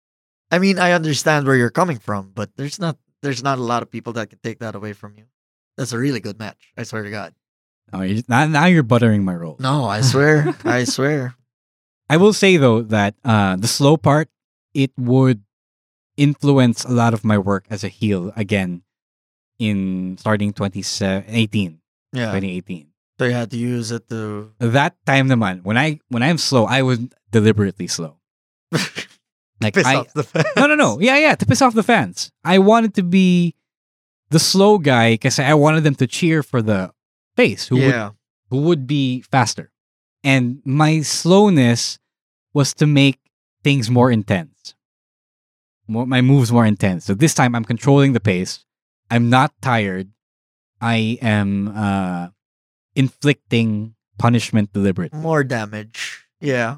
I mean, I understand where you're coming from, but there's not there's not a lot of people that can take that away from you. That's a really good match. I swear to God. Oh, you just, now, now you're buttering my roll. No, I swear. I swear. I will say though that uh, the slow part, it would influence a lot of my work as a heel again in starting twenty eighteen. Yeah. twenty eighteen. So you had to use it to. That time naman, when I when I'm slow, I was deliberately slow. Like Piss I off the fans. no no no yeah yeah to piss off the fans. I wanted to be the slow guy because I wanted them to cheer for the face who would Yeah. who would be faster. And my slowness was to make things more intense. More, my moves more intense. So this time I'm controlling the pace. I'm not tired. I am uh, inflicting punishment deliberately. More damage. Yeah.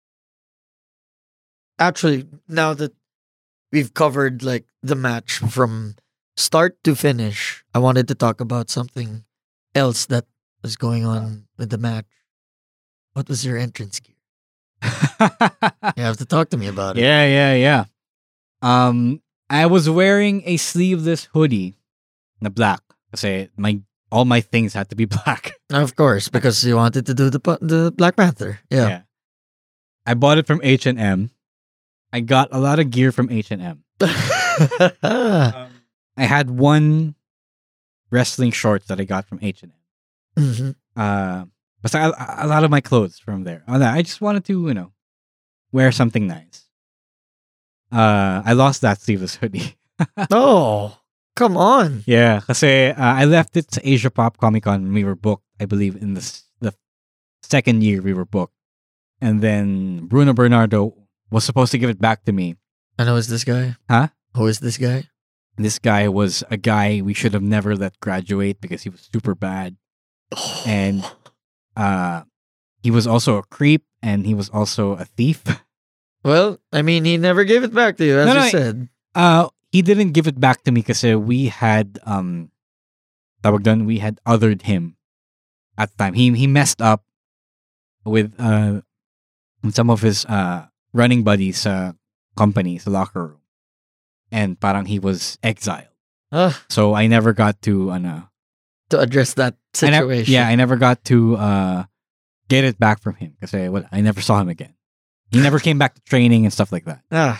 Actually, now that we've covered like the match from start to finish, I wanted to talk about something else that was going on with the match. What was your entrance gear? You have to talk to me about it. Yeah, yeah, yeah. Um, I was wearing a sleeveless hoodie, na black. Kasi my all my things had to be black. Of course, because you wanted to do the pu- the Black Panther. Yeah. I bought it from H and M. I got a lot of gear from H and M. I had one wrestling shorts that I got from H and M. Mhm. Uh, but a, a lot of my clothes from there. I just wanted to, you know, wear something nice. Uh, I lost that sleeveless hoodie. Oh, come on. Yeah, kasi uh, I left it to Asia Pop Comic Con when we were booked. I believe in the s- the second year we were booked, and then Bruno Bernardo was supposed to give it back to me. And who is this guy? Huh? Who is this guy? This guy was a guy we should have never let graduate because he was super bad, and uh, he was also a creep, and he was also a thief. Well, I mean, he never gave it back to you, as No, you no, said. Uh, he didn't give it back to me because we had um, tawag doon, we had othered him at the time. He he messed up with uh with some of his uh running buddies sa company, sa locker room, and parang he was exiled. Ah, So I never got to ano, to address that I nev- situation. yeah, I never got to uh get it back from him because I well, I never saw him again. He never came back to training and stuff like that. Ah,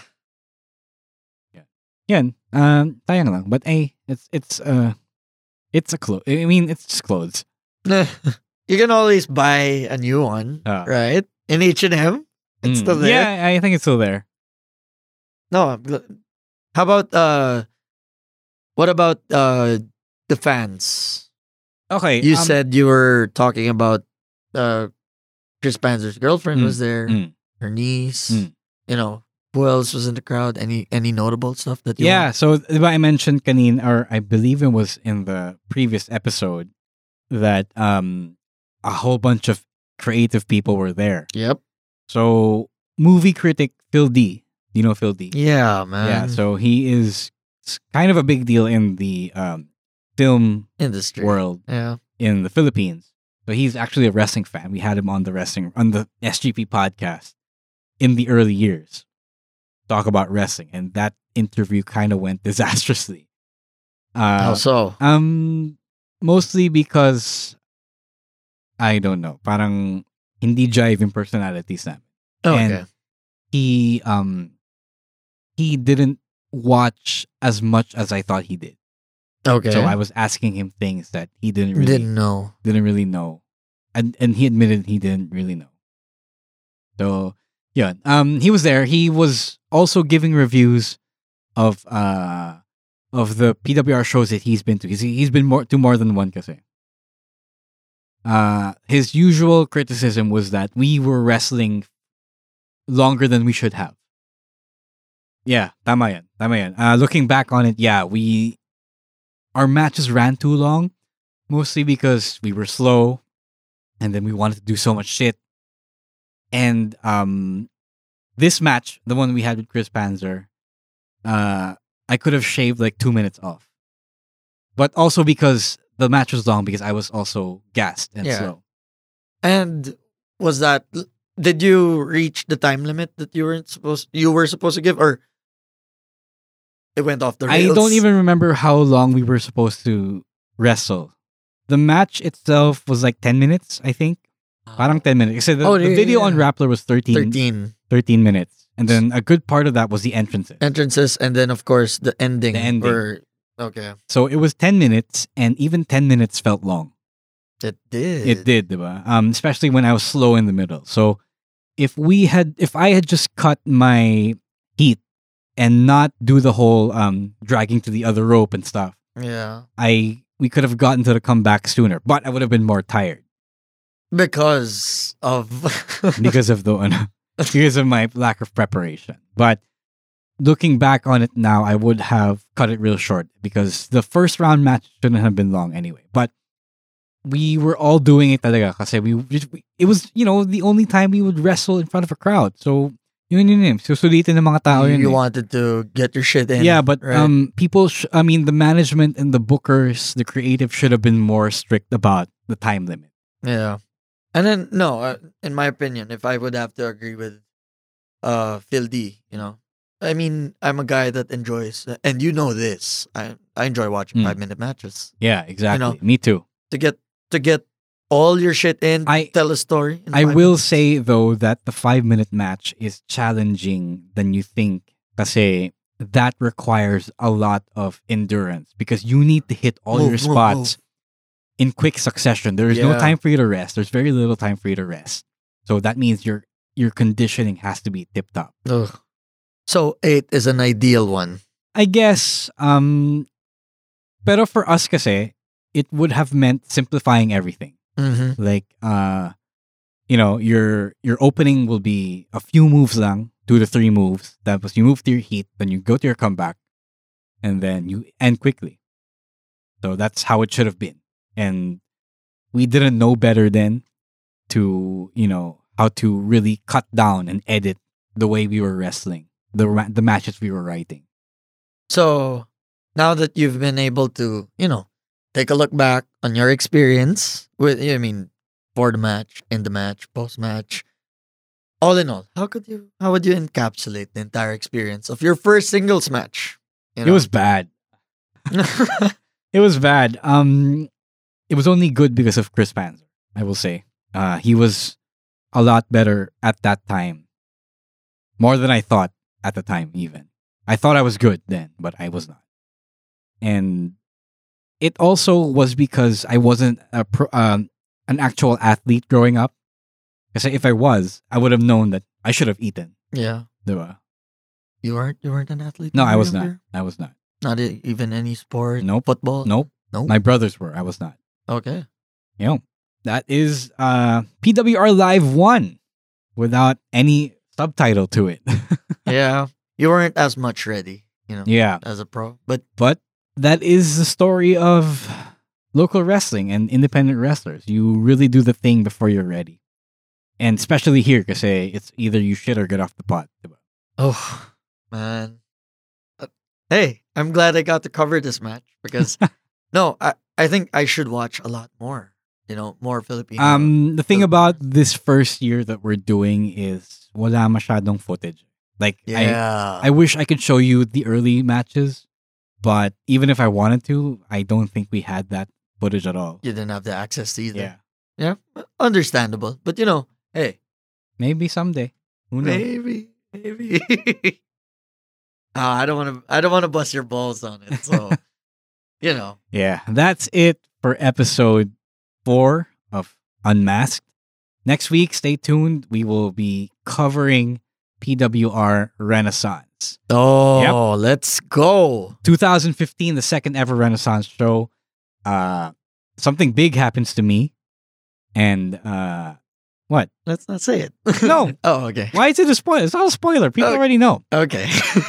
Yan, um, sayang lang. But eh, it's it's uh, it's a clothes. I mean, it's just clothes. you can always buy a new one, Ah. right? In H and M, it's Mm. still there. Yeah, I think it's still there. No, gl- how about uh, what about uh the fans? Okay, You um, said you were talking about uh Chris Panzer's girlfriend Mm, was there, mm. her niece. Mm. You know, who else was in the crowd? Any any notable stuff that you yeah. want? So diba I mentioned kanin, or I believe it was in the previous episode that um a whole bunch of creative people were there. Yep. So movie critic Phil D. Do you know Phil D? Yeah, man. Yeah. So he is s- kind of a big deal in the um film Industry. world Yeah. in the Philippines. So he's actually a wrestling fan. We had him on the wrestling on the S G P podcast in the early years. Talk about wrestling, and that interview kind of went disastrously. How Uh, so? um, mostly because I don't know, parang hindi jive in personalities namin. Okay. and- He um he didn't watch as much as I thought he did. okay. So I was asking him things that he didn't really didn't know. didn't really know, and and he admitted he didn't really know. So yeah, um, he was there. He was also giving reviews of uh of the P W R shows that he's been to. He's he's been more to more than one kasi. Uh, his usual criticism was that we were wrestling longer than we should have. Yeah, tama yan, tama yan. Uh, looking back on it, yeah, we our matches ran too long, mostly because we were slow, and then we wanted to do so much shit. And um, this match, the one we had with Chris Panzer, uh, I could have shaved like two minutes off, but also because the match was long, because I was also gassed and Yeah. slow. And was that? Did you reach the time limit that you weren't supposed you were supposed to give, or it went off the I rails. don't even remember how long we were supposed to wrestle. The match itself was like ten minutes, I think. Parang ten minutes. Kasi the, Oh, the yeah, video yeah. on Rappler was thirteen, thirteen thirteen minutes. And then a good part of that was the entrances. entrances, and then of course the ending. The ending. Where, okay, So it was ten minutes, and even ten minutes felt long. it did. It did, diba? Um, especially when I was slow in the middle. So if we had, if I had just cut my heat and not do the whole um dragging to the other rope and stuff, Yeah, I we could have gotten to the comeback sooner. But I would have been more tired because of because of the because of my lack of preparation. But looking back on it now, I would have cut it real short because the first round match shouldn't have been long anyway. But we were all doing it talaga kasi we just, we- it was, you know, the only time we would wrestle in front of a crowd. So, yun yun yun. Susulitin ng mga tao yun. you eh. wanted to get your shit in. Yeah, but right? um, people, sh- I mean, the management and the bookers, the creative should have been more strict about the time limit. Yeah. And then no, uh, in my opinion, if I would have to agree with uh Phil D, you know. I mean, I'm a guy that enjoys, and you know this. I I enjoy watching Mm. five minute matches Yeah, exactly. know, Me too. to get to get all your shit in, I- tell a story. in I five will minutes. say though that the five minute match is challenging than you think kasi that requires a lot of endurance because you need to hit all Move, your move, spots in quick succession. There is no Yeah. time for you to rest. There's very little time for you to rest. So that means your your conditioning has to be tipped up. Ugh. So eight is an ideal one. I guess um pero for us kasi it would have meant simplifying everything. Mm-hmm. Like uh you know, your your opening will be a few moves lang, two to three moves. That was you move to your heat, then you go to your comeback, and then you end quickly. So that's how it should have been. And we didn't know better then to, you know, how to really cut down and edit the way we were wrestling, the ra- the matches we were writing. So now that you've been able to, you know, take a look back on your experience with, I mean, for the match, in the match, post match, all in all, how could you, how would you encapsulate the entire experience of your first singles match? You It was bad. It was bad. Um, it was only good because of Chris Panzer. I will say, uh, he was a lot better at that time, more than I thought at the time. Even I thought I was good then, but I was not. And it also was because I wasn't a pro, um, an actual athlete growing up. Because if I was, I would have known that I should have eaten. yeah. Diba? You weren't, you weren't an athlete? No, when I you were was not. younger? I was not. Not e- even any sport? Nope. Football? Nope. Nope. My brothers were. I was not. Okay. You know, that is uh, P W R Live one without any subtitle to it. Yeah. You weren't as much ready, you know, Yeah, as a pro. But but that is the story of local wrestling and independent wrestlers. You really do the thing before you're ready. And especially here, because it's either you shit or get off the pot. diba? oh, man. Uh, hey, I'm glad I got to cover this match because no, I, I think I should watch a lot more, you know, more Filipino. Um, the thing Filipino. about this first year that we're doing is wala masyadong footage. Like, I, yeah. I wish I could show you the early matches, but even if I wanted to, I don't think we had that footage at all. you didn't have the access to either. Yeah. Yeah. Understandable. But, you know, hey, Maybe someday. Who knows? maybe, maybe. Ah, I don't want to. I don't want to bust your balls on it. So, you know, Yeah, that's it for episode four of Unmasked. Next week, stay tuned. We will be covering P W R Renaissance. oh, let's go. twenty fifteen, the second ever Renaissance show. Uh, something big happens to me. And uh, what? Let's not say it. No. oh, okay. Why is it a spoiler? It's not a spoiler. People Okay. already know. Okay.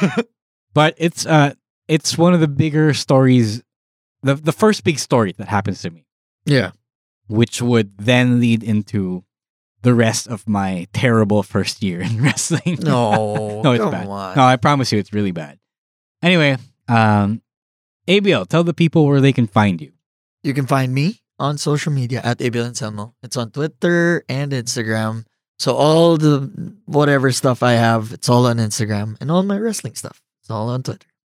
But it's uh, it's one of the bigger stories, the the first big story that happens to me, yeah. which would then lead into the rest of my terrible first year in wrestling. No. No, it's come bad. on. No, I promise you, it's really bad. Anyway, um, A B L, tell the people where they can find you. You can find me on social media at Abel Anselmo. It's on Twitter and Instagram. So all the whatever stuff I have, it's all on Instagram. And all my wrestling stuff, it's all on Twitter.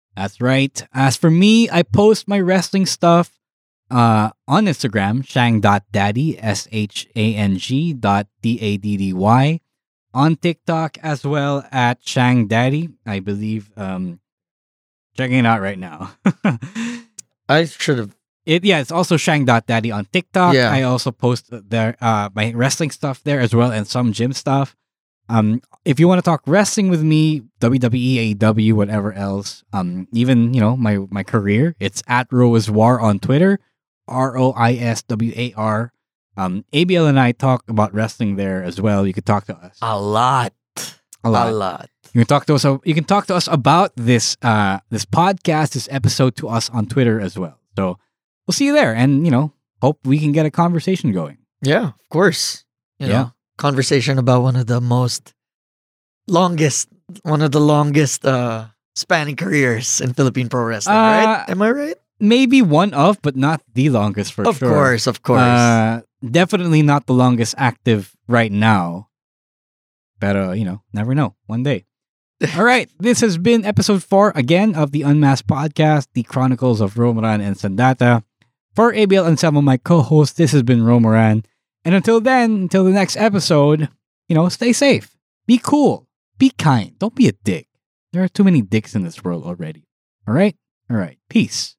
That's right. As for me, I post my wrestling stuff uh, on Instagram, shang dot daddy, S H A N G dot D A D D Y. On TikTok as well at Shang Daddy. I believe um, checking it out right now. I should have. It yeah, it's also shang dot daddy on TikTok. Yeah. I also post there uh, my wrestling stuff there as well and some gym stuff. Um, if you want to talk wrestling with me, W W E, A E W, whatever else, um, even you know my my career, it's at Roiswar on Twitter, R O I S W A R. Um, A B L and I talk about wrestling there as well. You could talk to us A lot. a lot. A lot. You can talk to us. You can talk to us about this uh this podcast, this episode to us on Twitter as well. So we'll see you there, and you know, hope we can get a conversation going. Yeah, of course. You Yeah. know, conversation about one of the most longest, one of the longest uh spanning careers in Philippine pro wrestling. Uh, right? Am I right? Maybe one of, but not the longest for Of sure. course, of course. Uh, definitely not the longest active right now. But uh, you know, never know. One day. All right, this has been episode four again of the Unmasked Podcast, the Chronicles of Romoran and Sandata. For A B L Anselmo, my co-host, this has been Romoran. And until then, until the next episode, you know, stay safe, be cool, be kind, don't be a dick. There are too many dicks in this world already. All right, all right, peace.